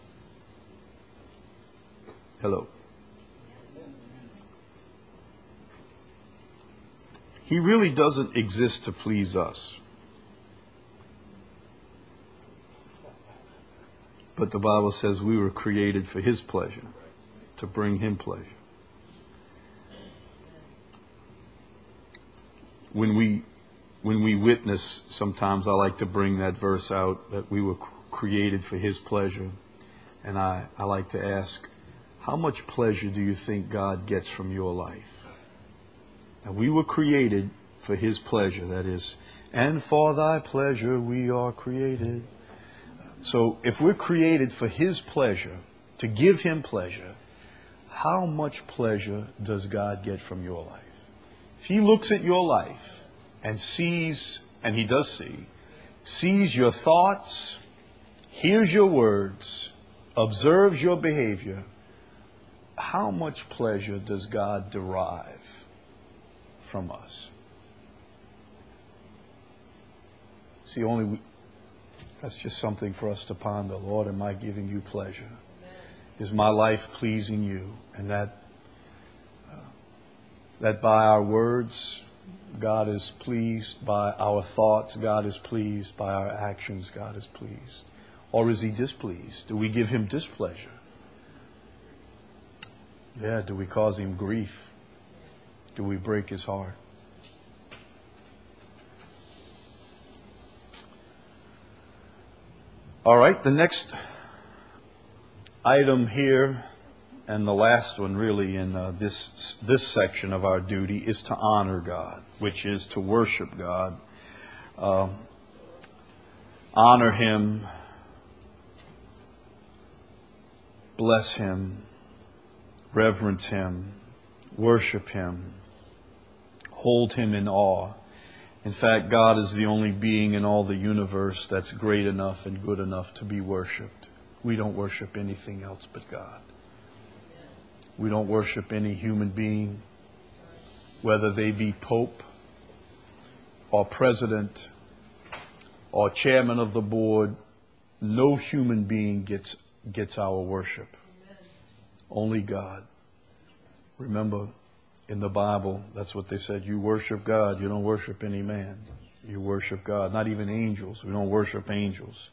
[SPEAKER 1] Hello. He really doesn't exist to please us. But the Bible says we were created for His pleasure, to bring Him pleasure. When we witness, sometimes I like to bring that verse out, that we were created for His pleasure. And I like to ask, how much pleasure do you think God gets from your life? And we were created for His pleasure, that is, and for Thy pleasure we are created. So if we're created for His pleasure, to give Him pleasure, how much pleasure does God get from your life? If He looks at your life and sees, and He does see, sees your thoughts, hears your words, observes your behavior, how much pleasure does God derive from us? See, that's just something for us to ponder. Lord, am I giving You pleasure? Is my life pleasing You? And that by our words, God is pleased. By our thoughts, God is pleased. By our actions, God is pleased. Or is He displeased? Do we give Him displeasure? Yeah, do we cause Him grief? Do we break His heart? All right, the next item here, and the last one really in this section of our duty, is to honor God, which is to worship God. Honor Him, bless Him, reverence Him, worship Him, hold Him in awe. In fact, God is the only being in all the universe that's great enough and good enough to be worshipped. We don't worship anything else but God. We don't worship any human being, whether they be Pope or President or Chairman of the Board. No human being gets our worship. Only God. Remember, in the Bible, that's what they said. You worship God. You don't worship any man. You worship God. Not even angels. We don't worship angels.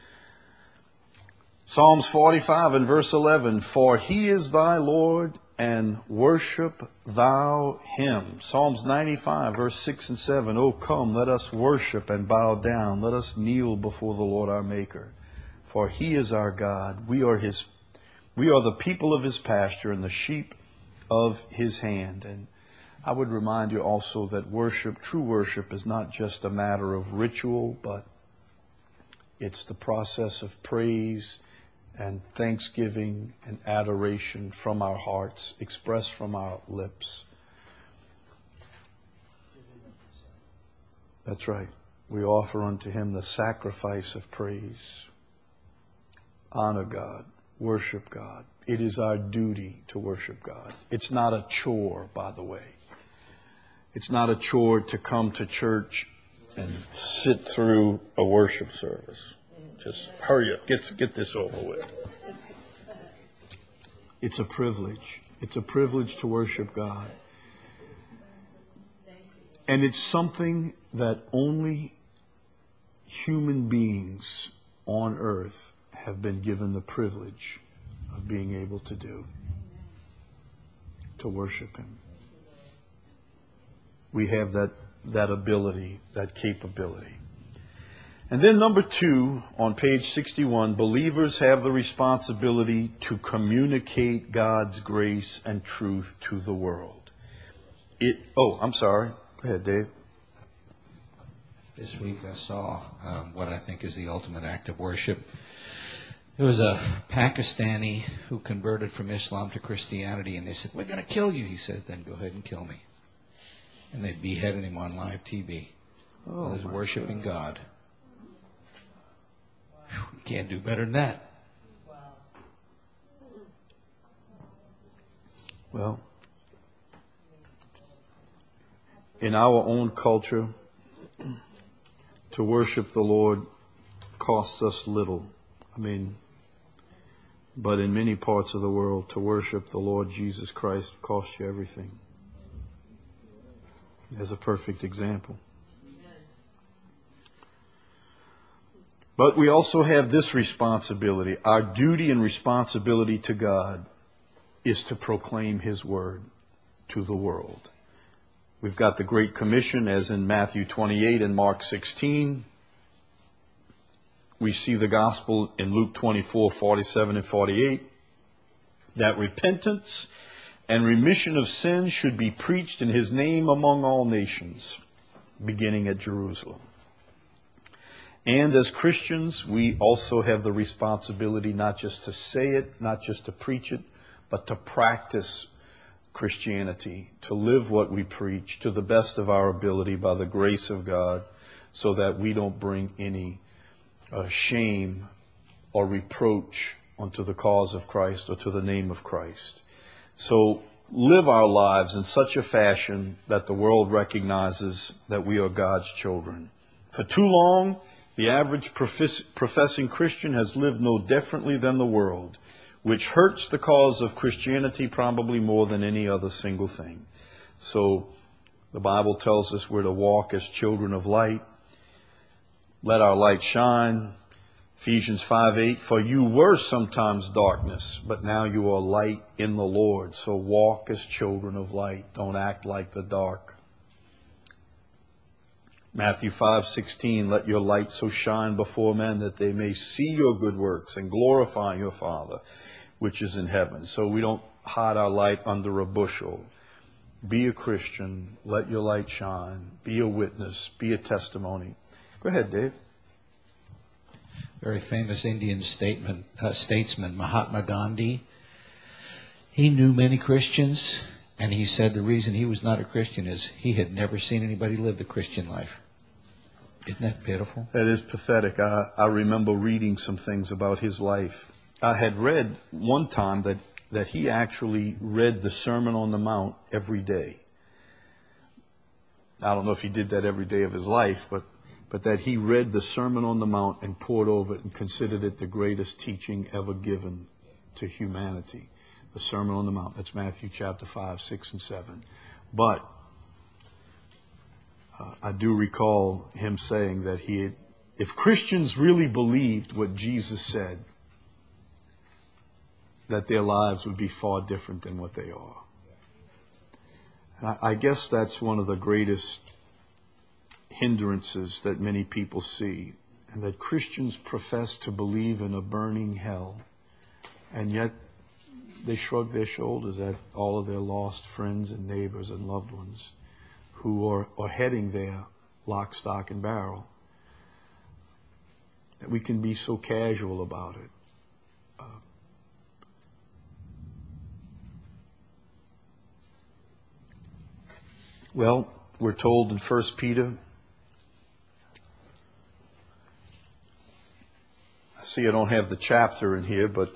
[SPEAKER 1] Psalms 45 and verse 11. For He is thy Lord, and worship thou Him. Psalms 95 verse 6 and 7. Oh, come, let us worship and bow down. Let us kneel before the Lord our Maker. For He is our God. We are the people of His pasture and the sheep of His hand. And I would remind you also that true worship is not just a matter of ritual, but it's the process of praise and thanksgiving and adoration from our hearts, expressed from our lips. That's right. We offer unto Him the sacrifice of praise. Honor God. Worship God. It is our duty to worship God. It's not a chore, by the way. It's not a chore to come to church and sit through a worship service. Just hurry up. Get this over with. It's a privilege. It's a privilege to worship God. And it's something that only human beings on earth have been given the privilege of being able to do. To worship Him. We have that ability, that capability. And then number 2, on page 61, believers have the responsibility to communicate God's grace and truth to the world. I'm sorry. Go ahead, Dave.
[SPEAKER 2] This week I saw what I think is the ultimate act of worship. There was a Pakistani who converted from Islam to Christianity, and they said, "We're going to kill you." He says, "Then go ahead and kill me." And they beheaded him on live TV. Well, he's worshiping God. You can't do better than that.
[SPEAKER 1] Well, in our own culture, to worship the Lord costs us little. But in many parts of the world, to worship the Lord Jesus Christ costs you everything. As a perfect example. But we also have this responsibility. Our duty and responsibility to God is to proclaim His word to the world. We've got the Great Commission, as in Matthew 28 and Mark 16. We see the gospel in Luke 24, 47 and 48, that repentance and remission of sins should be preached in His name among all nations, beginning at Jerusalem. And as Christians, we also have the responsibility not just to say it, not just to preach it, but to practice Christianity, to live what we preach to the best of our ability by the grace of God, so that we don't bring any shame or reproach onto the cause of Christ or to the name of Christ. So live our lives in such a fashion that the world recognizes that we are God's children. For too long, the average professing Christian has lived no differently than the world, which hurts the cause of Christianity probably more than any other single thing. So the Bible tells us we're to walk as children of light. Let our light shine. Ephesians 5:8, for you were sometimes darkness, but now you are light in the Lord. So walk as children of light. Don't act like the dark. Matthew 5:16, let your light so shine before men that they may see your good works and glorify your Father, which is in heaven. So we don't hide our light under a bushel. Be a Christian. Let your light shine. Be a witness. Be a testimony. Go ahead, Dave.
[SPEAKER 2] Very famous Indian statesman Mahatma Gandhi. He knew many Christians, and he said the reason he was not a Christian is he had never seen anybody live the Christian life. Isn't that pitiful?
[SPEAKER 1] That is pathetic. I remember reading some things about his life. I had read one time that he actually read the Sermon on the Mount every day. I don't know if he did that every day of his life, but that he read the Sermon on the Mount and pored over it and considered it the greatest teaching ever given to humanity. The Sermon on the Mount. That's Matthew chapter 5, 6, and 7. But I do recall him saying that if Christians really believed what Jesus said, that their lives would be far different than what they are. And I guess that's one of the greatest hindrances that many people see, and that Christians profess to believe in a burning hell, and yet they shrug their shoulders at all of their lost friends and neighbors and loved ones who are heading there lock, stock, and barrel. That we can be so casual about it. Well, we're told in 1 Peter, I see I don't have the chapter in here, but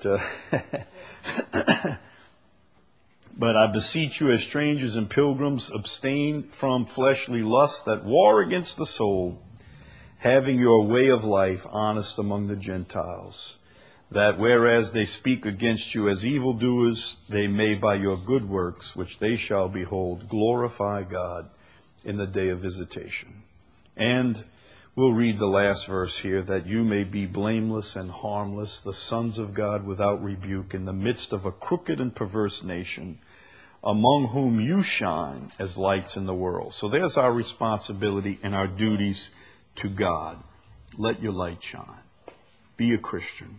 [SPEAKER 1] but I beseech you as strangers and pilgrims, abstain from fleshly lusts that war against the soul, having your way of life honest among the Gentiles, that whereas they speak against you as evildoers, they may by your good works, which they shall behold, glorify God in the day of visitation. And we'll read the last verse here, that you may be blameless and harmless, the sons of God without rebuke, in the midst of a crooked and perverse nation, among whom you shine as lights in the world. So there's our responsibility and our duties to God. let your light shine. Be a Christian.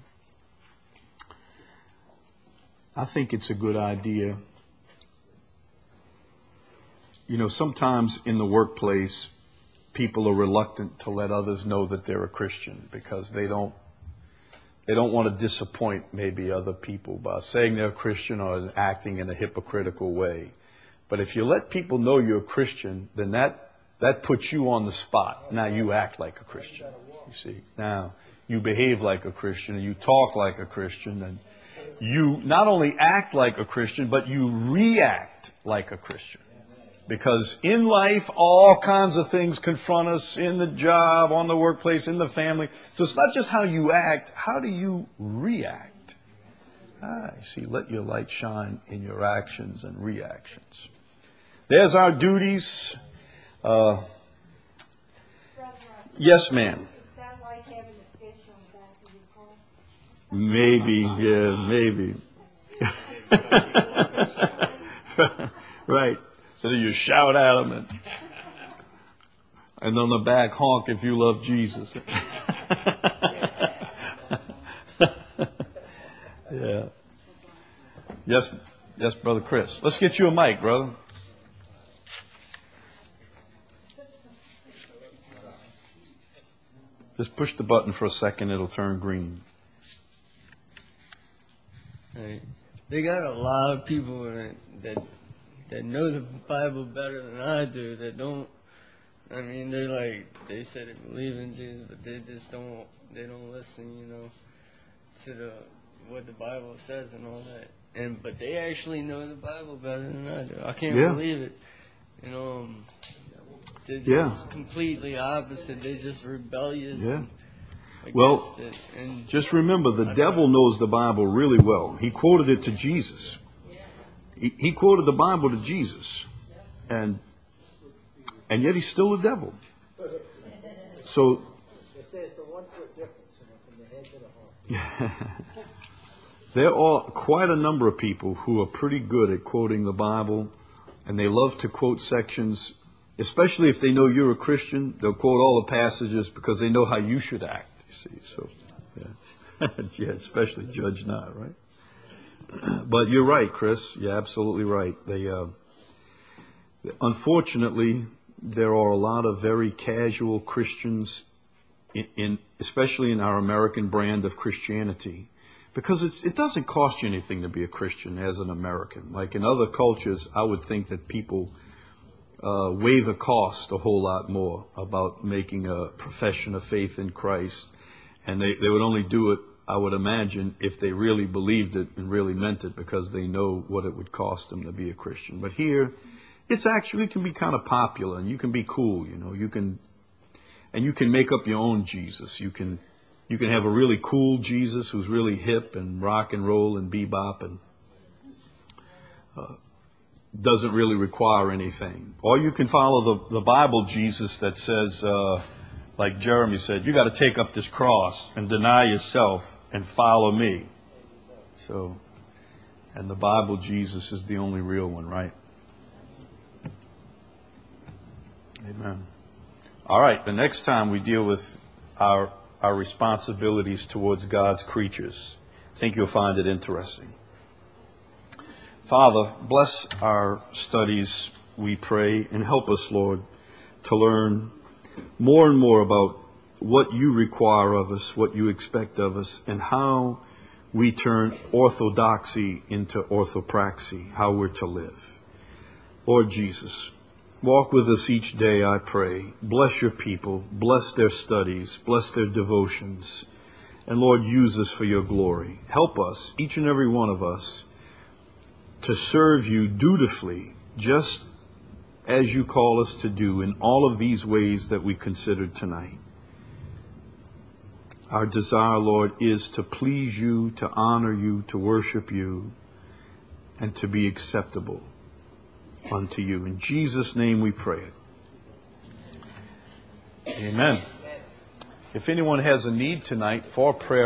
[SPEAKER 1] I think it's a good idea. You know, sometimes in the workplace, people are reluctant to let others know that they're a Christian because they don't want to disappoint maybe other people by saying they're a Christian or acting in a hypocritical way. But if you let people know you're a Christian, then that puts you on the spot. Now you act like a Christian. You see, now you behave like a Christian and you talk like a Christian, and you not only act like a Christian, but you react like a Christian. Because in life, all kinds of things confront us, in the job, on the workplace, in the family. So it's not just how you act, how do you react? You see, let your light shine in your actions and reactions. There's our duties. Yes, ma'am.
[SPEAKER 6] Is that like having a fish on the back of your car?
[SPEAKER 1] Maybe, yeah, maybe. Right. So you shout at them and on the back honk if you love Jesus. Yeah. Yes, Brother Chris. Let's get you a mic, brother. Just push the button for a second, it'll turn green.
[SPEAKER 7] Right. They got a lot of people that know the Bible better than I do, that don't, I mean, they're like, they say they believe in Jesus, but they just don't listen, you know, to what the Bible says and all that. But they actually know the Bible better than I do. I can't believe it. You know, they're just completely opposite. They're just rebellious.
[SPEAKER 1] Yeah. Well,
[SPEAKER 7] and
[SPEAKER 1] just remember, the devil knows the Bible really well. He quoted it to Jesus. He quoted the Bible to Jesus. And yet he's still the devil. So
[SPEAKER 3] It says the 1 foot difference from the head to the heart.
[SPEAKER 1] there are quite a number of people who are pretty good at quoting the Bible, and they love to quote sections, especially if they know you're a Christian. They'll quote all the passages because they know how you should act, you see. So, yeah, yeah, especially judge not, right? But you're right, Chris. You're absolutely right. Unfortunately, there are a lot of very casual Christians, especially in our American brand of Christianity, because it doesn't cost you anything to be a Christian as an American. Like in other cultures, I would think that people weigh the cost a whole lot more about making a profession of faith in Christ, and they would only do it, I would imagine, if they really believed it and really meant it, because they know what it would cost them to be a Christian. But here, it can be kind of popular, and you can be cool, you know. You can make up your own Jesus. You can have a really cool Jesus who's really hip and rock and roll and bebop and doesn't really require anything. Or you can follow the Bible Jesus that says, like Jeremy said, you got to take up this cross and deny yourself and follow me. So, and the Bible Jesus is the only real one, right? Amen. All right, the next time we deal with our responsibilities towards God's creatures, I think you'll find it interesting. Father, bless our studies, we pray, and help us, Lord, to learn more and more about what you require of us, what you expect of us, and how we turn orthodoxy into orthopraxy, how we're to live. Lord Jesus, walk with us each day, I pray. Bless your people. Bless their studies. Bless their devotions. And Lord, use us for your glory. Help us, each and every one of us, to serve you dutifully, just as you call us to do in all of these ways that we considered tonight. Our desire, Lord, is to please you, to honor you, to worship you, and to be acceptable unto you. In Jesus' name we pray it. Amen. If anyone has a need tonight for prayer,